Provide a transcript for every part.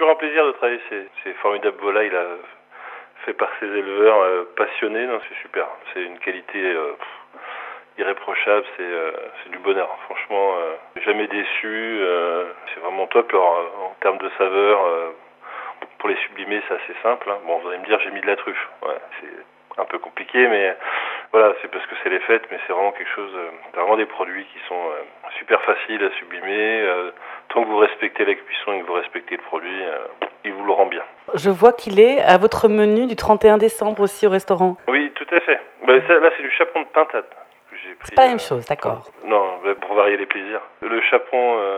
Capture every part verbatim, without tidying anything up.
toujours un plaisir de travailler ces, ces formidables volailles là, fait par ces éleveurs euh, passionnés. Non, c'est super. C'est une qualité euh, irréprochable. C'est, euh, c'est du bonheur. Franchement, euh, jamais déçu. Euh, c'est vraiment top. Alors, en termes de saveur, euh, pour les sublimer, c'est assez simple. Hein. Bon, vous allez me dire, j'ai mis de la truffe. Ouais, c'est un peu compliqué, mais voilà, c'est parce que c'est les fêtes, mais c'est vraiment quelque chose, euh, vraiment des produits qui sont euh, super faciles à sublimer. Euh, tant que vous respectez la cuisson et que vous respectez le produit, euh, il vous le rend bien. Je vois qu'il est à votre menu du trente et un décembre aussi au restaurant. Oui, tout à fait. Bah, ça, là, c'est du chapon de pintade que j'ai pris. C'est pas la euh, même chose, d'accord. Non, bah, pour varier les plaisirs. Le chapon euh,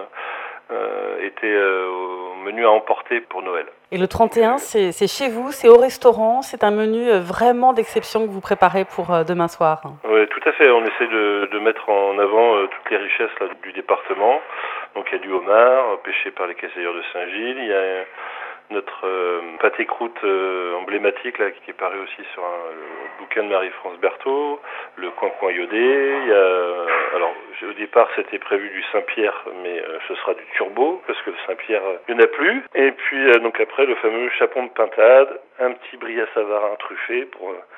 euh, était euh, au menu à emporter pour Noël. Et le trente et un, c'est, c'est chez vous, c'est au restaurant, c'est un menu vraiment d'exception que vous préparez pour euh, demain soir. Oui, tout à fait. On essaie de, de mettre en avant euh, toutes les richesses là, du département. Donc il y a du homard, euh, pêché par les casseilleurs de Saint-Gilles. Il y a euh, notre euh, pâté croûte euh, emblématique là, qui est paru aussi sur un, le bouquin de Marie-France Berthaud, le coin-coin iodé. Il y a, euh, alors au départ c'était prévu du Saint-Pierre, mais euh, ce sera du turbo parce que le Saint-Pierre euh, il n'y en a plus. Et puis euh, donc après le fameux chapon de pintade, un petit brie à savarin truffé pour euh,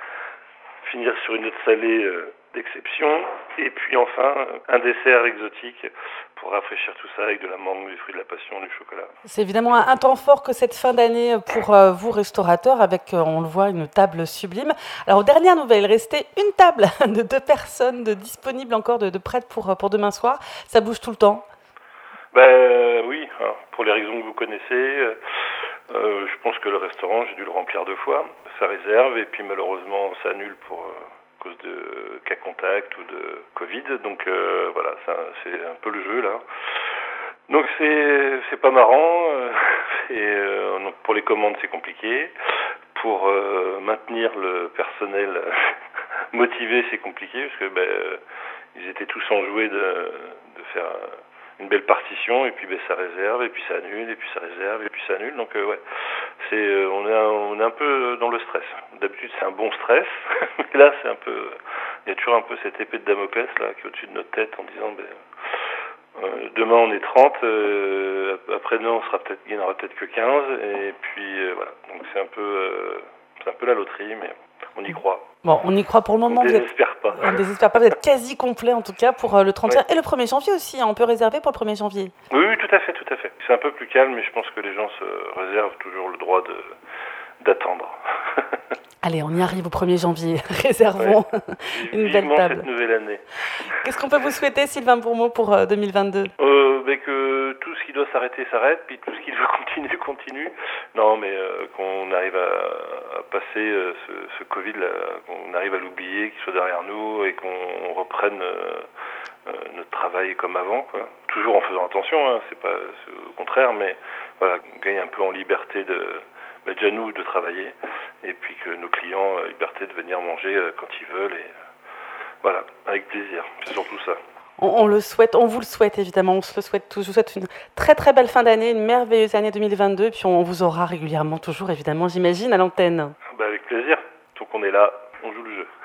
finir sur une note salée euh, d'exception, et puis enfin un dessert exotique pour rafraîchir tout ça avec de la mangue, du fruit de la passion, du chocolat. C'est évidemment un temps fort que cette fin d'année pour euh, vous restaurateurs, avec, euh, on le voit, une table sublime. Alors, aux dernières nouvelles, il restait une table de deux personnes de disponibles encore, de, de prêtes pour, pour demain soir. Ça bouge tout le temps? Ben euh, oui, hein, pour les raisons que vous connaissez, euh, euh, je pense que le restaurant, j'ai dû le remplir deux fois, ça réserve, et puis malheureusement ça annule pour euh, cause de cas contact ou de Covid, donc euh, voilà, ça, c'est un peu le jeu là. Donc c'est c'est pas marrant, euh, et euh, donc pour les commandes c'est compliqué, pour euh, maintenir le personnel motivé c'est compliqué, parce que ben, euh, ils étaient tous enjoués de, de faire une belle partition, et puis ben, ça réserve, et puis ça annule, et puis ça réserve, et puis ça annule, donc euh, ouais, c'est, euh, on, est un, on est un peu dans le stress. D'habitude c'est un bon stress, mais là c'est un peu, il y a toujours un peu cette épée de Damoclès là, qui est au-dessus de notre tête en disant ben, euh, demain on est trente, euh, après-demain on sera peut-être, il n'y en aura peut-être que quinze, et puis euh, voilà, donc c'est un peu, euh, c'est un peu la loterie, mais on y croit. Bon, on y croit pour le moment. On ne désespère pas. On ne désespère pas, vous êtes quasi complet en tout cas pour euh, le trente et un ouais. Et le premier janvier aussi, hein, on peut réserver pour le premier janvier. Oui, oui, tout à fait, tout à fait. C'est un peu plus calme, mais je pense que les gens se réservent toujours le droit de, d'attendre. Allez, on y arrive au premier janvier, réservons ouais. une belle table. Cette nouvelle année. Qu'est-ce qu'on peut vous souhaiter, Sylvain Bourmeau, pour euh, deux mille vingt-deux? euh, ben que tout ce qui doit s'arrêter s'arrête, puis tout ce qui doit continuer continue. Non, mais euh, qu'on arrive à, à passer euh, ce, ce Covid, là, qu'on arrive à l'oublier, qu'il soit derrière nous, et qu'on reprenne euh, euh, notre travail comme avant, quoi. Toujours en faisant attention, hein, c'est pas c'est au contraire, mais voilà, qu'on gagne un peu en liberté de, ben déjà nous de travailler, et puis que nos clients euh, liberté de venir manger euh, quand ils veulent, et euh, voilà, avec plaisir. C'est surtout ça. On, on le souhaite, on vous le souhaite évidemment, on se le souhaite tous. Je vous souhaite une très très belle fin d'année, une merveilleuse année deux mille vingt-deux, et puis on vous aura régulièrement toujours évidemment, j'imagine, à l'antenne. Ben avec plaisir. Tant qu'on est là, on joue le jeu.